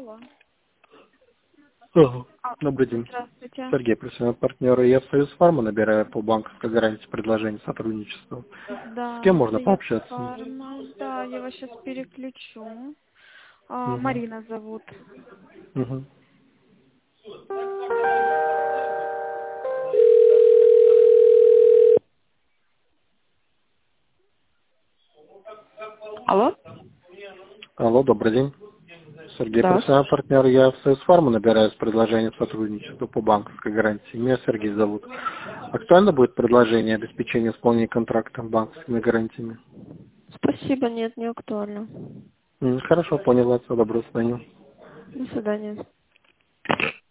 Алло. Ага. Добрый день. Здравствуйте. Сергей, профессиональный партнер. Я в Союз Фарма набираю по банковской гарантии предложение сотрудничества. С Да, кем можно Союз пообщаться? Фарма. Да, я вас сейчас переключу. Угу. Марина зовут. Угу. Алло? Алло, добрый день. Сергей, Да, профессиональный слушаю. партнер. Я в Союз Фарма набираю с предложением сотрудничества по банковской гарантии. Меня Сергей зовут. Актуально будет предложение обеспечения исполнения контракта банковскими гарантиями? Спасибо, нет, не актуально. Хорошо, понял вас. Доброго свидания. До свидания.